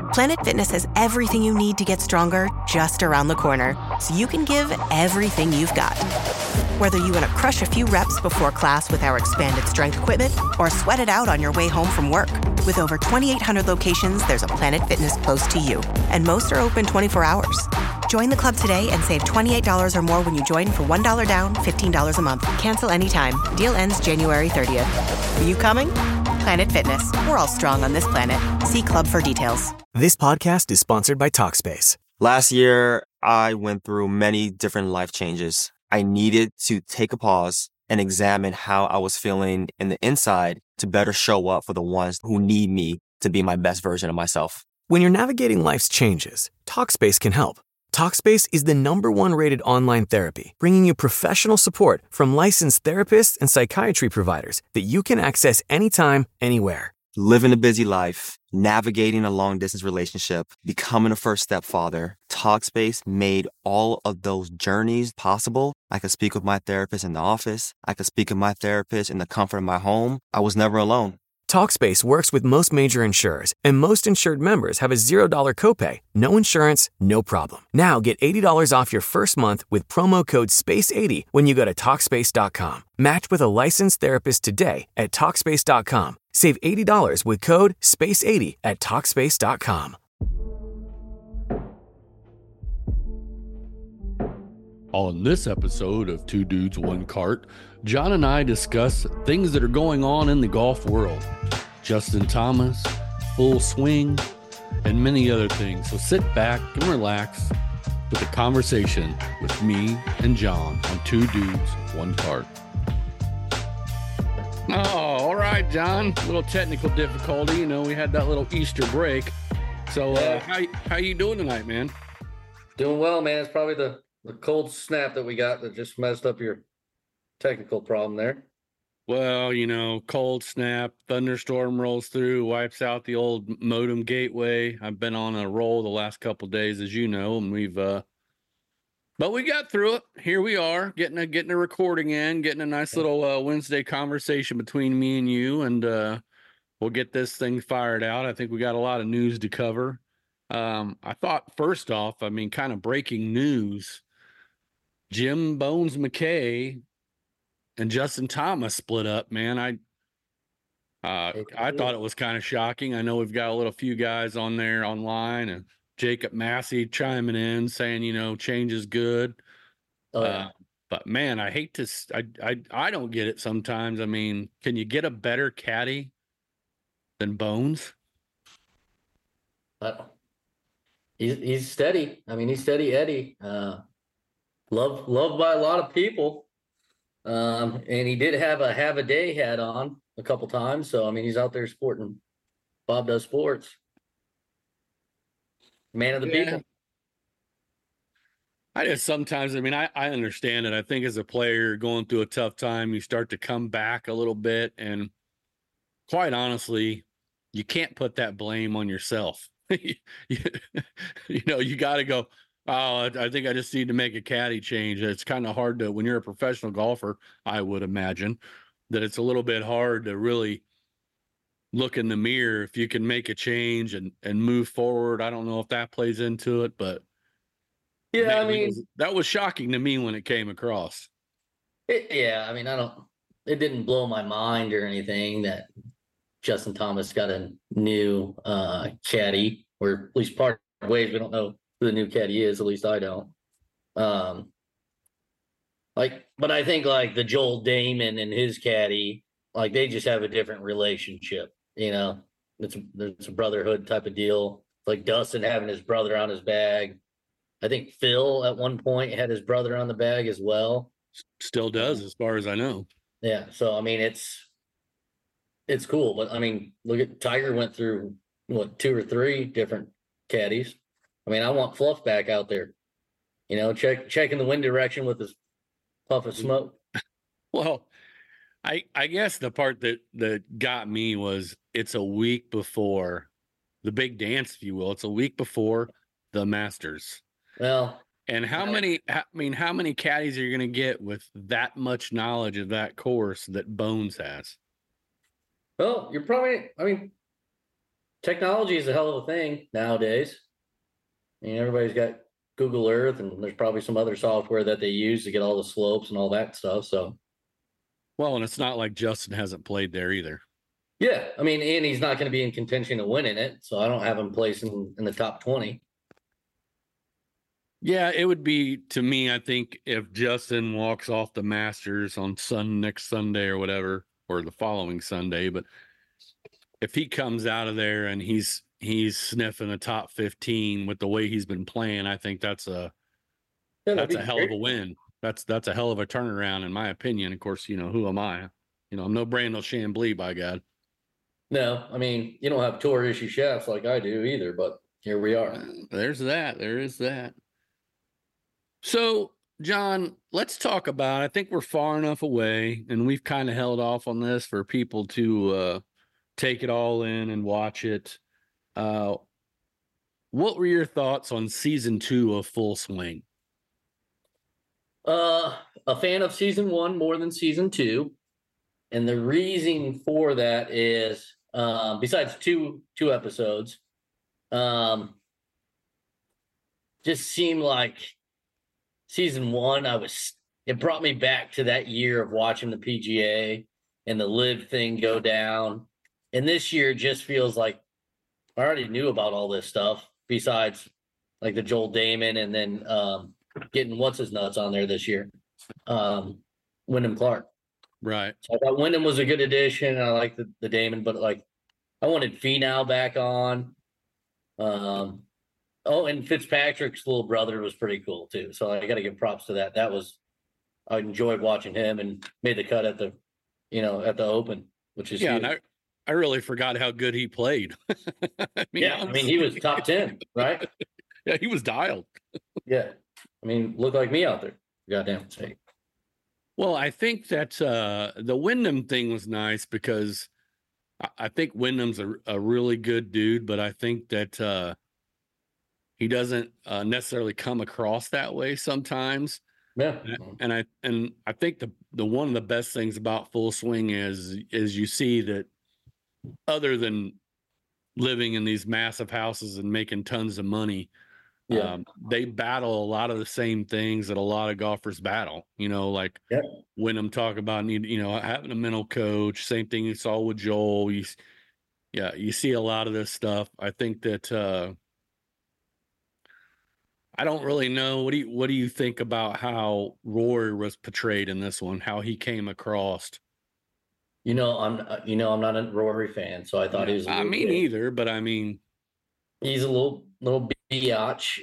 Planet Fitness has everything you need to get stronger just around the corner, so you can give everything you've got. Whether you want to crush a few reps before class with our expanded strength equipment or sweat it out on your way home from work. With over 2,800 locations, there's a Planet Fitness close to you, and most are open 24 hours. Join the club today and save $28 or more when you join for $1 down, $15 a month. Cancel anytime. Deal ends January 30th. Are you coming? Planet Fitness. We're all strong on this planet. See club for details. This podcast is sponsored by Talkspace. Last year, I went through many different life changes. I needed to take a pause and examine how I was feeling in the inside to better show up for the ones who need me to be my best version of myself. When you're navigating life's changes, Talkspace can help. Talkspace is the #1 rated online therapy, bringing you professional support from licensed therapists and psychiatry providers that you can access anytime, anywhere. Living a busy life, navigating a long-distance relationship, becoming a first-step father, Talkspace made all of those journeys possible. I could speak with my therapist in the office. I could speak with my therapist in the comfort of my home. I was never alone. Talkspace works with most major insurers, and most insured members have a $0 copay. No insurance, no problem. Now get $80 off your first month with promo code SPACE80 when you go to Talkspace.com. Match with a licensed therapist today at Talkspace.com. Save $80 with code SPACE80 at Talkspace.com. On this episode of Two Dudes, One Cart, John and I discuss things that are going on in the golf world. Justin Thomas, full swing, and many other things. So sit back and relax with a conversation with me and John on Two Dudes, One Cart. Oh, all right, John. A little technical difficulty. You know, we had that little Easter break. So how you doing tonight, man? Doing well, man. It's probably the cold snap that we got that just messed up your technical problem there. Well, you know, cold snap, thunderstorm rolls through, wipes out the old modem gateway. I've been on a roll the last couple of days, as you know, and but we got through it. Here we are, getting a recording in, getting a nice little Wednesday conversation between me and you, and we'll get this thing fired out. I think we got a lot of news to cover. I thought first off, I mean, kind of breaking news. Jim Bones McKay and Justin Thomas split up, man. I thought it was kind of shocking. I know we've got a few guys on there online, and Jacob Massey chiming in saying, you know, change is good. Oh, yeah. But man, I hate to, I don't get it sometimes. I mean, can you get a better caddy than Bones? He's steady. I mean, he's steady Eddie. Loved by a lot of people. And he did have a day hat on a couple times. So, I mean, he's out there sporting Bob Does Sports. Man of the people. I just sometimes, I mean, I understand it. I think as a player going through a tough time, you start to come back a little bit. And quite honestly, you can't put that blame on yourself. you know, you got to go, oh, I think I just need to make a caddy change. It's kind of hard to, when you're a professional golfer, I would imagine that it's a little bit hard to really look in the mirror if you can make a change and move forward. I don't know if that plays into it, but yeah, man, I mean, that was shocking to me when it came across. I mean, it didn't blow my mind or anything that Justin Thomas got a new caddy, or at least part of ways. We don't know who the new caddy is, at least I don't. But I think like the Joel Damon and his caddy, like they just have a different relationship, you know. It's a brotherhood type of deal. Like Dustin having his brother on his bag. I think Phil at one point had his brother on the bag as well. Still does, as far as I know. Yeah, so I mean it's cool, but I mean, look at Tiger went through what 2 or 3 different caddies. I mean, I want Fluff back out there, you know, checking the wind direction with his puff of smoke. Well, I guess the part that got me was it's a week before the big dance, if you will. It's a week before the Masters. Well, and how many caddies are you going to get with that much knowledge of that course that Bones has? Well, you're probably, I mean, technology is a hell of a thing nowadays. I mean, everybody's got Google Earth, and there's probably some other software that they use to get all the slopes and all that stuff. So, Well, and it's not like Justin hasn't played there either. yeah, I mean, and he's not going to be in contention of winning it. So I don't have him placing in the top 20. Yeah, it would be, to me, I think, if Justin walks off the Masters on next Sunday or whatever, or the following Sunday, but if he comes out of there and he's sniffing the top 15 with the way he's been playing, I think that's a hell of a win. That's a hell of a turnaround, in my opinion. Of course, who am I? I'm no Brandel Chamblee, by God. No, I mean, you don't have tour issue shafts like I do either, but here we are. There's that. There is that. So, John, let's talk about, I think we're far enough away, and we've kind of held off on this for people to take it all in and watch it. What were your thoughts on season 2 of Full Swing? A fan of season 1 more than season 2. And the reason for that is, besides two episodes, just seemed like season 1, it brought me back to that year of watching the PGA and the LIV thing go down. And this year just feels like I already knew about all this stuff, besides like the Joel Damon, and then getting what's his nuts on there this year, Wyndham Clark. Right. So I thought Wyndham was a good addition. I like the Damon, but like I wanted Finau back on. And Fitzpatrick's little brother was pretty cool too. So I got to give props to that. I enjoyed watching him, and made the cut at the Open, which is huge. And I really forgot how good he played. I mean, he was top 10, right? Yeah, he was dialed. Yeah. I mean, look like me out there. Goddamn sake. Well, I think that the Wyndham thing was nice, because I think Wyndham's a really good dude, but I think that he doesn't necessarily come across that way sometimes. Yeah. And I think the one of the best things about Full Swing is you see that, other than living in these massive houses and making tons of money, they battle a lot of the same things that a lot of golfers battle, like Wyndham talk about having a mental coach. Same thing you saw with Joel. You see a lot of this stuff. I think that I don't really know. What do you think about how Rory was portrayed in this one? How he came across? I'm not a Rory fan, so I thought he was. Me neither, but I mean, he's a little biatch.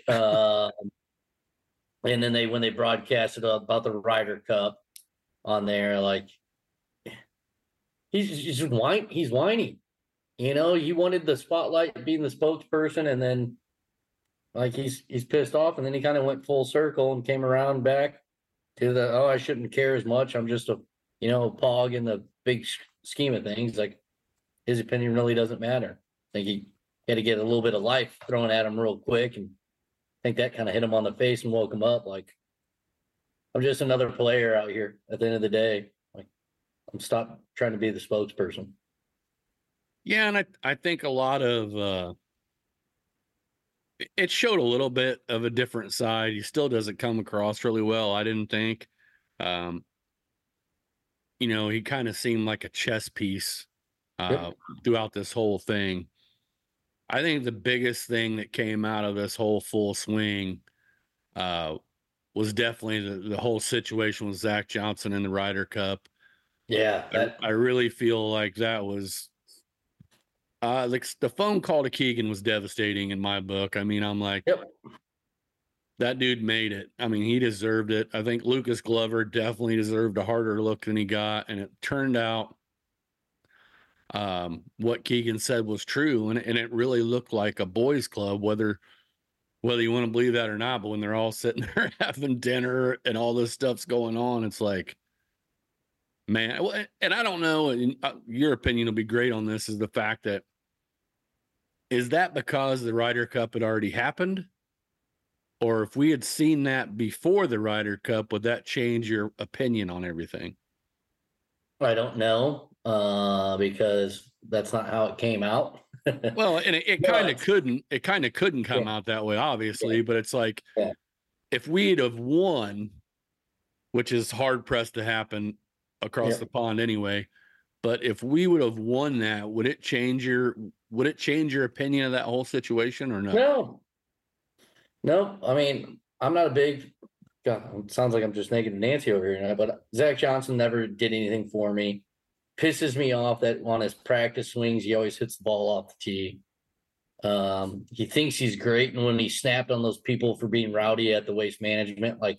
And then when they broadcasted about the Ryder Cup on there, like he's whiny. You wanted the spotlight, being the spokesperson, and then like he's pissed off, and then he kind of went full circle and came around back to I shouldn't care as much. I'm just a pog in the big scheme of things. Like his opinion really doesn't matter. I think he had to get a little bit of life thrown at him real quick, and I think that kind of hit him on the face and woke him up. Like, I'm just another player out here at the end of the day. Like, I'm stop trying to be the spokesperson. Yeah, and I think a lot of it showed a little bit of a different side. He still doesn't come across really well, I didn't think. He kind of seemed like a chess piece throughout this whole thing. I think the biggest thing that came out of this whole Full Swing was definitely the whole situation with Zach Johnson in the Ryder Cup. Yeah. I really feel like that was like the phone call to Keegan was devastating in my book. I mean, I'm like, that dude made it. I mean, he deserved it. I think Lucas Glover definitely deserved a harder look than he got. And it turned out what Keegan said was true. And it really looked like a boys club, whether you want to believe that or not. But when they're all sitting there having dinner and all this stuff's going on, it's like, man. And I don't know, and your opinion will be great on this, is the fact that, is that because the Ryder Cup had already happened? Or if we had seen that before the Ryder Cup, would that change your opinion on everything? I don't know, because that's not how it came out. Well, and it kind of couldn't. It kind of couldn't come out that way, obviously. But it's like, if we'd have won, which is hard pressed to happen across the pond anyway. But if we would have won that, would it change your opinion of that whole situation or no? No. I mean, I'm not a big. God, it sounds like I'm just naked Nancy over here now. But Zach Johnson never did anything for me. Pisses me off that on his practice swings, he always hits the ball off the tee. He thinks he's great, and when he snapped on those people for being rowdy at the Waste Management, like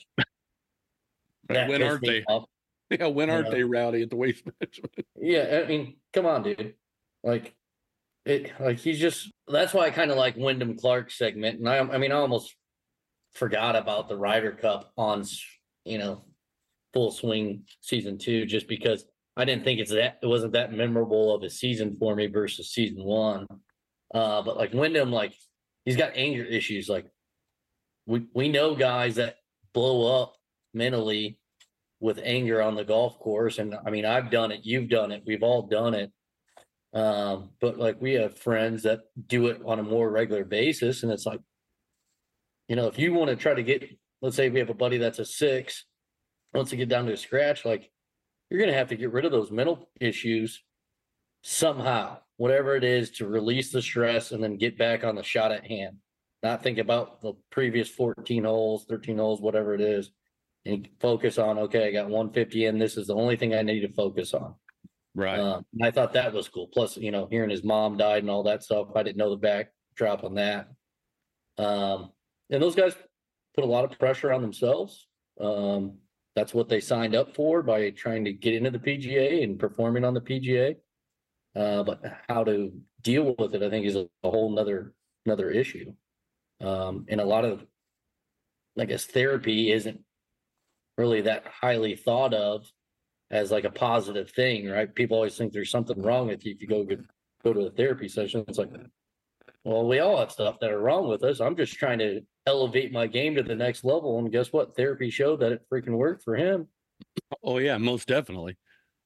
that when aren't they? Off. Yeah, when aren't they rowdy at the Waste Management? Yeah, I mean, come on, dude. Like he's just. That's why I kind of like Wyndham Clark's segment, and I mean, I almost forgot about the Ryder Cup on Full Swing season 2, just because I didn't think it wasn't that memorable of a season for me versus season 1. But like Wyndham, like he's got anger issues. Like we know guys that blow up mentally with anger on the golf course. And I mean, I've done it, you've done it, we've all done it. But like we have friends that do it on a more regular basis. And it's like, if you want to try to get, let's say we have a buddy that's a 6, wants to get down to a scratch, like you're going to have to get rid of those mental issues somehow, whatever it is, to release the stress and then get back on the shot at hand. Not think about the previous 14 holes, 13 holes, whatever it is, and focus on, okay, I got 150 in. This is the only thing I need to focus on. Right. I thought that was cool. Plus, hearing his mom died and all that stuff, I didn't know the backdrop on that. And those guys put a lot of pressure on themselves. That's what they signed up for by trying to get into the PGA and performing on the PGA. But how to deal with it, I think, is a whole another issue. And a lot of, I guess, therapy isn't really that highly thought of as like a positive thing, right? People always think there's something wrong with you if you go to a therapy session. It's like, well, we all have stuff that are wrong with us. I'm just trying to elevate my game to the next level. And guess what? Therapy showed that it freaking worked for him. Oh yeah, most definitely.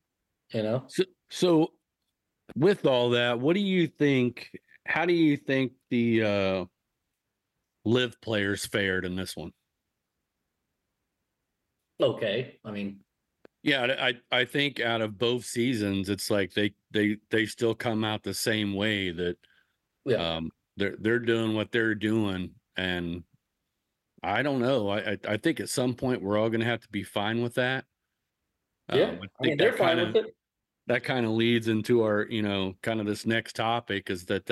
So with all that, what do you think? How do you think the LIV players fared in this one? Okay, I mean, yeah, I think out of both seasons, it's like they still come out the same way, that they're doing what they're doing, and I don't know. I think at some point we're all going to have to be fine with that. Yeah, I mean, they're fine with it. That kind of leads into our, kind of this next topic, is that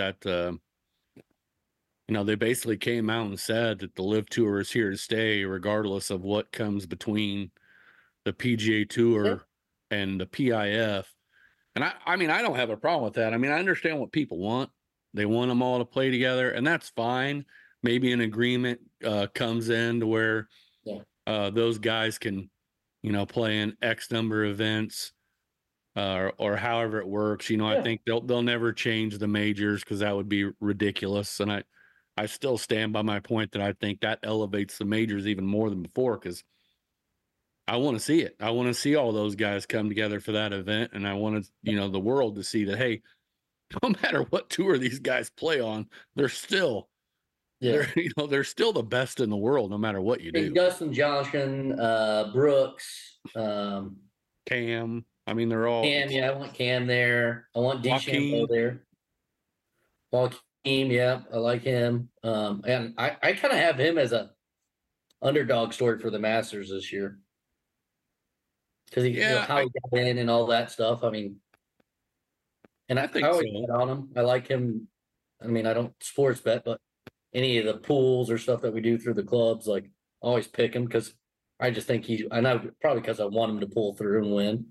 they basically came out and said that the LIV Tour is here to stay, regardless of what comes between the PGA Tour and the PIF. And I mean, I don't have a problem with that. I mean, I understand what people want. They want them all to play together, and that's fine. Maybe an agreement comes in to where those guys can, play in X number of events, or however it works. I think they'll never change the majors, because that would be ridiculous. And I still stand by my point that I think that elevates the majors even more than before, because I want to see it. I want to see all those guys come together for that event, and I want the world to see that, hey, no matter what tour these guys play on, they're still they're still the best in the world, no matter what you do. Dustin Johnson, Brooks, Cam. I mean, they're all Cam. Yeah, I want Cam there. I want DeChambeau there. Joaquin, yeah, I like him. And I kind of have him as a underdog story for the Masters this year, because how he got in and all that stuff. I mean, and I always bet on him. I like him. I mean, I don't sports bet, but any of the pools or stuff that we do through the clubs, like, I always pick him, because I just think I know, probably because I want him to pull through and win.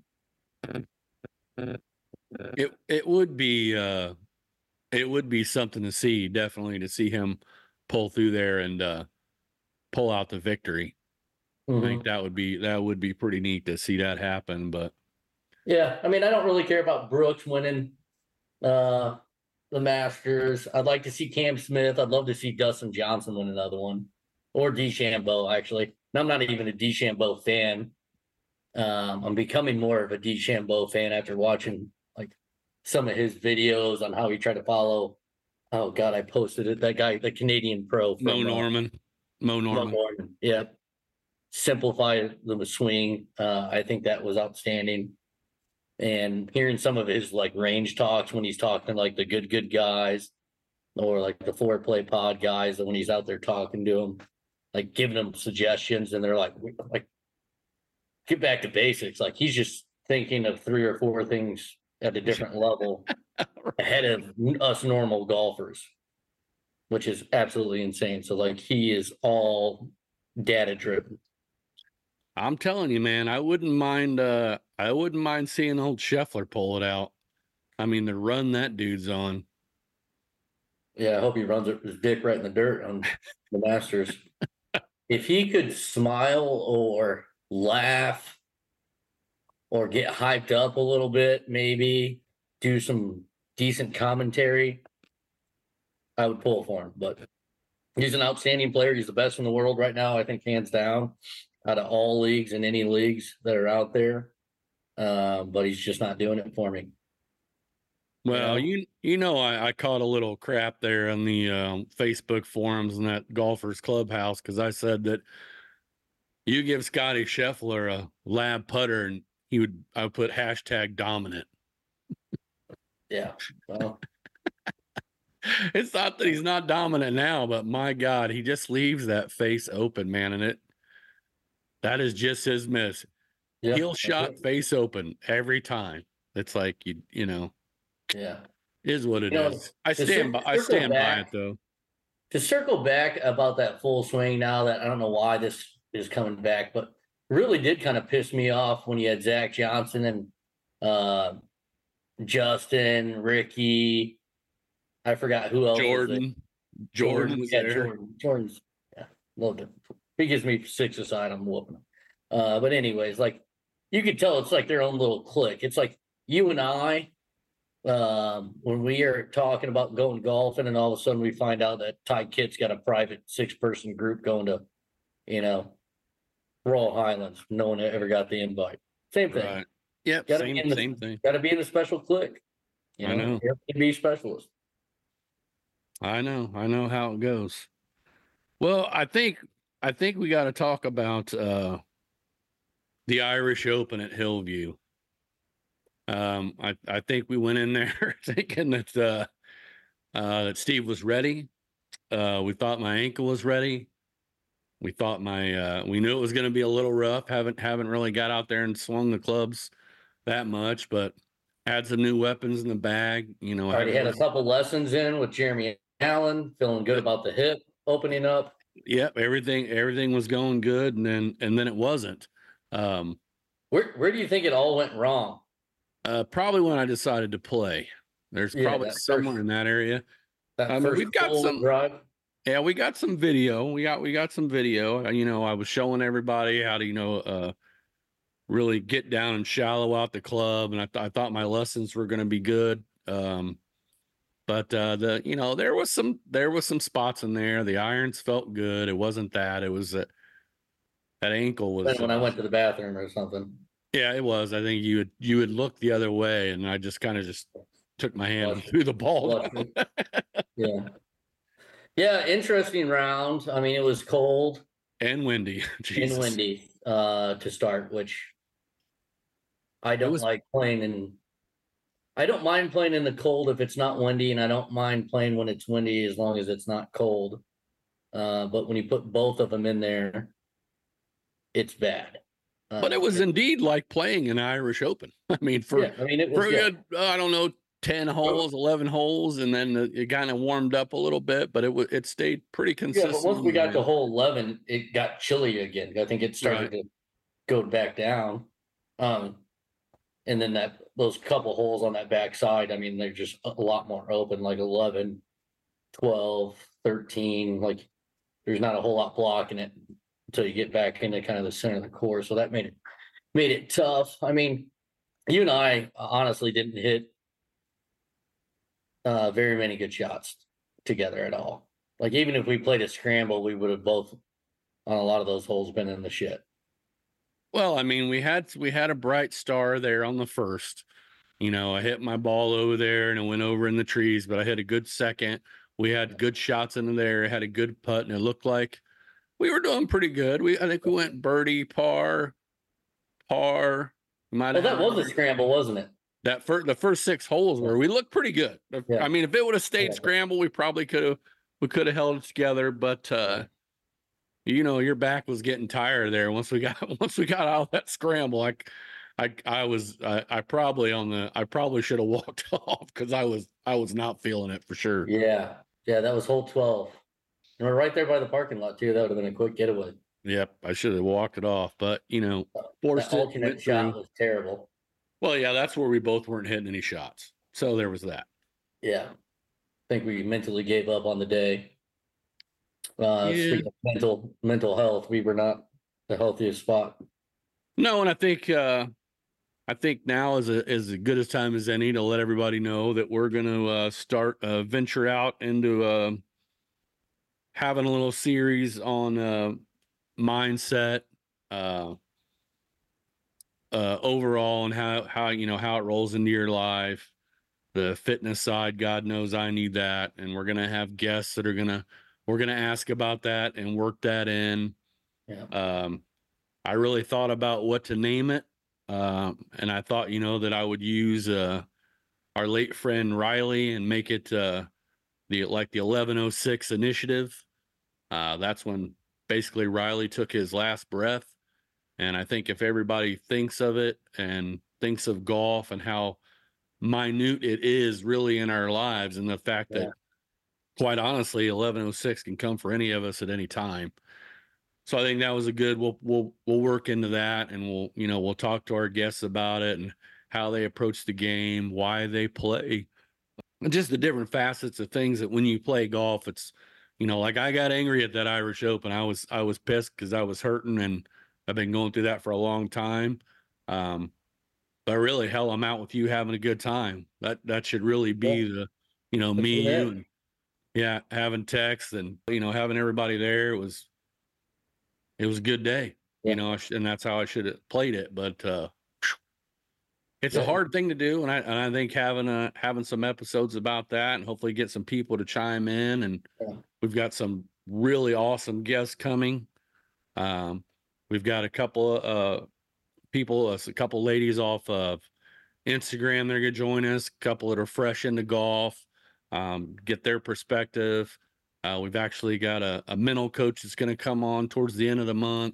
It would be something to see, definitely, to see him pull through there and pull out the victory. I think that would be pretty neat to see that happen. But yeah, I mean, I don't really care about Brooks winning the Masters. I'd like to see Cam Smith. I'd love to see Dustin Johnson win another one, or DeChambeau, actually. And I'm not even a DeChambeau fan. I'm becoming more of a DeChambeau fan after watching like some of his videos on how he tried to follow Oh God, I posted it. That guy, the Canadian pro, Mo Norman. Yeah, simplify the swing. I think that was outstanding. And hearing some of his like range talks when he's talking like the good guys, or like the foreplay pod guys, when he's out there talking to them, like giving them suggestions, and they're like get back to basics. Like he's just thinking of 3 or 4 things at a different level ahead of us normal golfers, which is absolutely insane. So like he is all data driven. I'm telling you, man, I wouldn't mind seeing old Scheffler pull it out. I mean, the run that dude's on. Yeah, I hope he runs his dick right in the dirt on the Masters. If he could smile or laugh or get hyped up a little bit, maybe do some decent commentary, I would pull for him. But he's an outstanding player. He's the best in the world right now, I think, hands down, out of all leagues and any leagues that are out there. But he's just not doing it for me. Well, I caught a little crap there on the Facebook forums and that Golfers Clubhouse, because I said that you give Scotty Scheffler a lab putter and I would put #dominant. Yeah. Well, it's not that he's not dominant now, but my God, he just leaves that face open, man. And that is just his miss. yeah. Heel shot face open every time. It's like, you know, yeah, is what it is. I stand by it though. To circle back about that full swing now, that I don't know why this is coming back, but really did kind of piss me off when you had Zach Johnson and Justin, Ricky, I forgot who else. Jordan was there. Jordan's, yeah, a little different. He gives me 6 aside, I'm whooping him. But anyways, like you could tell it's like their own little clique. It's like you and I, when we are talking about going golfing, and all of a sudden we find out that Ty Kitt's got a private 6-person group going to, Royal Highlands. No one ever got the invite. Same thing. Right. Yep. Same thing. Got to be in the special clique. I know. You have to be specialist. I know how it goes. Well, I think we got to talk about the Irish Open at Hillview. I think we went in there thinking that that Steve was ready. We thought my ankle was ready. We thought we knew it was going to be a little rough. Haven't really got out there and swung the clubs that much, but had some new weapons in the bag. Already had a couple lessons in with Jeremy Allen, feeling good about the hip opening up. Yep, everything was going good, and then it wasn't. Where do you think it all went wrong? Probably when I decided to play. There's probably somewhere in that area. We've got some drive. Yeah, we got some video. We got some video. I was showing everybody how to really get down and shallow out the club, and I thought my lessons were going to be good. But there was some spots in there. The irons felt good. It wasn't that. It was that ankle was. That's when I went to the bathroom or something. Yeah, it was. I think you would look the other way, and I just kind of took my hand through the ball. Yeah. Yeah, interesting round. I mean, it was cold and windy. To start, which I don't like playing in. I don't mind playing in the cold if it's not windy, and I don't mind playing when it's windy as long as it's not cold. But when you put both of them in there, it's bad. But it was indeed like playing an Irish Open. I mean, it was a good, I don't know, 10 holes, 11 holes, and then it kind of warmed up a little bit, but it stayed pretty consistent. Yeah, but once we got to hole 11, it got chilly again. I think it started to go back down. And then those couple holes on that backside, I mean, they're just a lot more open, like 11, 12, 13. Like there's not a whole lot blocking it until you get back into kind of the center of the course. So that made it tough. I mean, you and I honestly didn't hit very many good shots together at all. Like even if we played a scramble, we would have both on a lot of those holes been in the shit. Well, I mean, we had a bright star there on the first. I hit my ball over there and it went over in the trees, but I hit a good second. We had good shots in there, had a good putt, and it looked like we were doing pretty good. I think we went birdie, par. Well, that was a scramble, wasn't it? The first 6 holes where we looked pretty good. Yeah. I mean, if it would have stayed scramble, we probably could have held it together. But your back was getting tired there once we got out of that scramble. I probably should have walked off because I was not feeling it for sure. Yeah, that was hole 12. And we're right there by the parking lot too. That would have been a quick getaway. Yep, I should have walked it off, but forced that alternate shot was terrible. Well, yeah, that's where we both weren't hitting any shots. So there was that. Yeah. I think we mentally gave up on the day. Speaking of mental health, we were not the healthiest spot. No, and I think now is as good a time as any to let everybody know that we're going to start venture out into having a little series on mindset overall and how it rolls into your life. The fitness side, God knows I need that, and we're going to have guests that we're going to ask about that and work that in. Yeah. I really thought about what to name it. And I thought, that I would use our late friend Riley and make it the 1106 initiative. That's when basically Riley took his last breath. And I think if everybody thinks of it and thinks of golf and how minute it is really in our lives, and the fact that quite honestly 1106 can come for any of us at any time. So I think that was a good, we'll work into that, and we'll talk to our guests about it and how they approach the game, why they play, and just the different facets of things that when you play golf, it's, like I got angry at that Irish Open. I was pissed because I was hurting, and I've been going through that for a long time. But really, hell, I'm out with you having a good time. That should really be the, me, you, and having texts and, having everybody there. It was a good day, and that's how I should have played it. But it's a hard thing to do, and I think having some episodes about that, and hopefully get some people to chime in, and we've got some really awesome guests coming. We've got a couple of people, a couple ladies off of Instagram that are going to join us, a couple that are fresh into golf, get their perspective. We've actually got a mental coach that's going to come on towards the end of the month.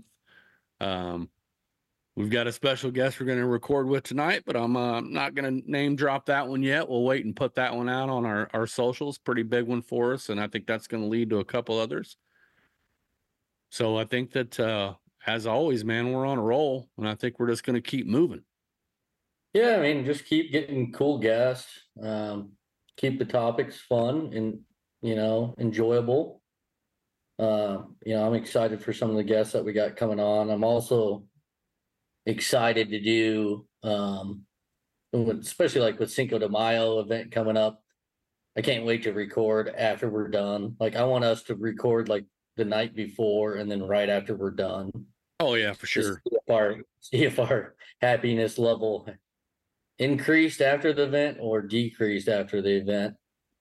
We've got a special guest we're going to record with tonight, but I'm not going to name drop that one yet. We'll wait and put that one out on our socials. Pretty big one for us, and I think that's going to lead to a couple others. So I think that, as always, man, we're on a roll, and I think we're just going to keep moving. Yeah, I mean, just keep getting cool guests, keep the topics fun and, enjoyable. I'm excited for some of the guests that we got coming on. I'm also excited to do, especially like with Cinco de Mayo event coming up. I can't wait to record after we're done. Like, I want us to record like the night before and then right after we're done. Oh yeah, for sure. See if our happiness level increased after the event or decreased after the event.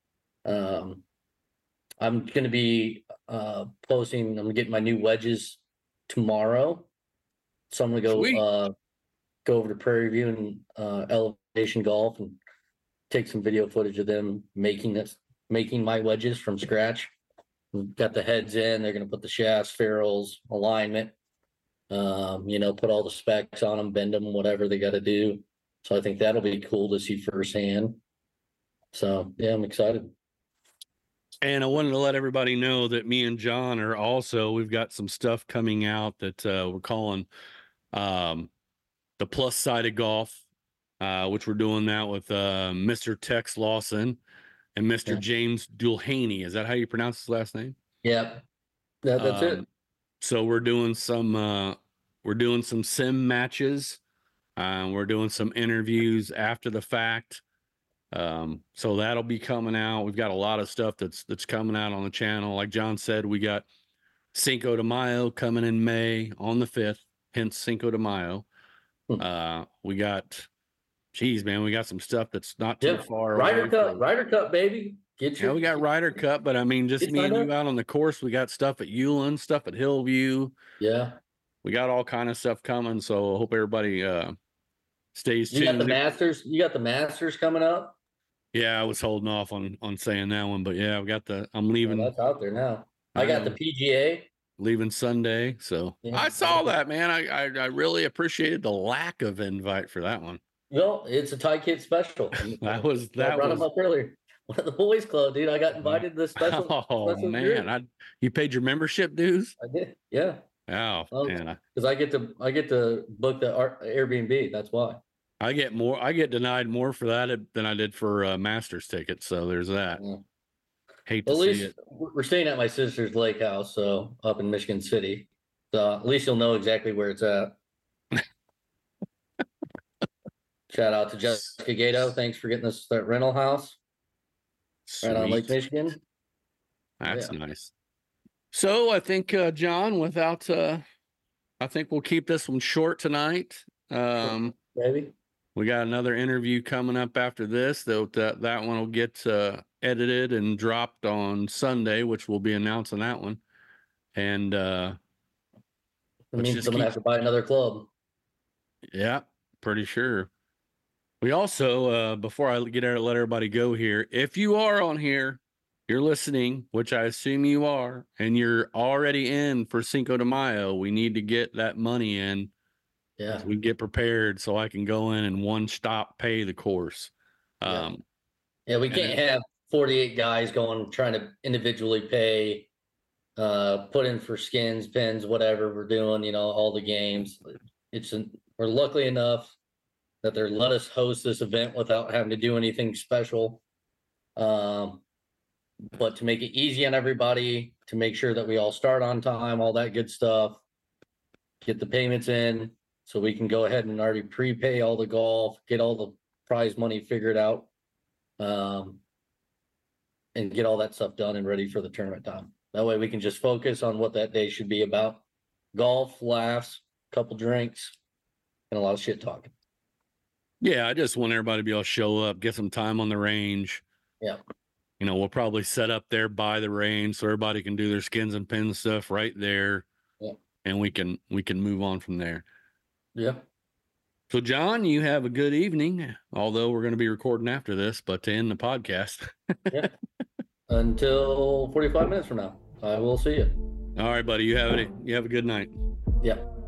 I'm going to be posting. I'm going to get my new wedges tomorrow, so I'm going to go over to Prairie View and Elevation Golf and take some video footage of them making my wedges from scratch. We've got the heads in. They're going to put the shafts, ferrules, alignment. Put all the specs on them, bend them, whatever they got to do. So I think that'll be cool to see firsthand. So yeah, I'm excited. And I wanted to let everybody know that me and John we've got some stuff coming out that we're calling the plus side of golf, which we're doing that with Mr. Tex Lawson and Mr. James Dulhaney. Is that how you pronounce his last name? Yep. Yeah, that's it. So we're doing some sim matches. We're doing some interviews after the fact. So that'll be coming out. We've got a lot of stuff that's coming out on the channel. Like John said, we got Cinco de Mayo coming in May on the 5th, hence Cinco de Mayo. We got, we got some stuff that's not too far away. Ryder Cup, baby. Yeah, we got Ryder Cup, but I mean, just me and you out on the course. We got stuff at Ulan, stuff at Hillview. Yeah. We got all kind of stuff coming. So I hope everybody stays tuned. You got the Masters. You got the Masters coming up. Yeah, I was holding off on saying that one, but yeah, I'm leaving. That's out there now. I got the PGA. Leaving Sunday. So yeah, I saw that, man. I really appreciated the lack of invite for that one. Well, it's a Thai Kid special. I brought him up earlier. One of the boys club, dude. I got invited to the special. Oh man, you paid your membership dues? I did. Yeah. Oh man. Because I get to book the Airbnb. That's why. I get denied more for that than I did for Masters tickets. So there's that. Yeah. Hate to see it. We're staying at my sister's lake house, so up in Michigan City. So at least you'll know exactly where it's at. Shout out to Jessica Gato. Thanks for getting us that rental house. Sweet. Right on Lake Michigan. That's nice. So I think, John, I think we'll keep this one short tonight. Maybe. We got another interview coming up after this. That one will get edited and dropped on Sunday, which we'll be announcing that one. And it means I'm gonna have to buy another club. Yeah, pretty sure. We also, before I let everybody go here, if you are on here, you're listening, which I assume you are, and you're already in for Cinco de Mayo, we need to get that money in. Yeah. We get prepared so I can go in and one stop pay the course. Yeah, we can't have 48 guys trying to individually pay, put in for skins, pins, whatever we're doing, all the games. We're lucky enough that they let us host this event without having to do anything special. But to make it easy on everybody, to make sure that we all start on time, all that good stuff, get the payments in so we can go ahead and already prepay all the golf, get all the prize money figured out, and get all that stuff done and ready for the tournament time. That way we can just focus on what that day should be about. Golf, laughs, couple drinks, and a lot of shit talking. Yeah, I just want everybody to be able to show up, get some time on the range. Yeah. We'll probably set up there by the range so everybody can do their skins and pins stuff right there. Yeah. And we can move on from there. Yeah. So, John, you have a good evening, although we're going to be recording after this, but to end the podcast. Yeah. Until 45 minutes from now, I will see you. All right, buddy. You have a good night. Yeah.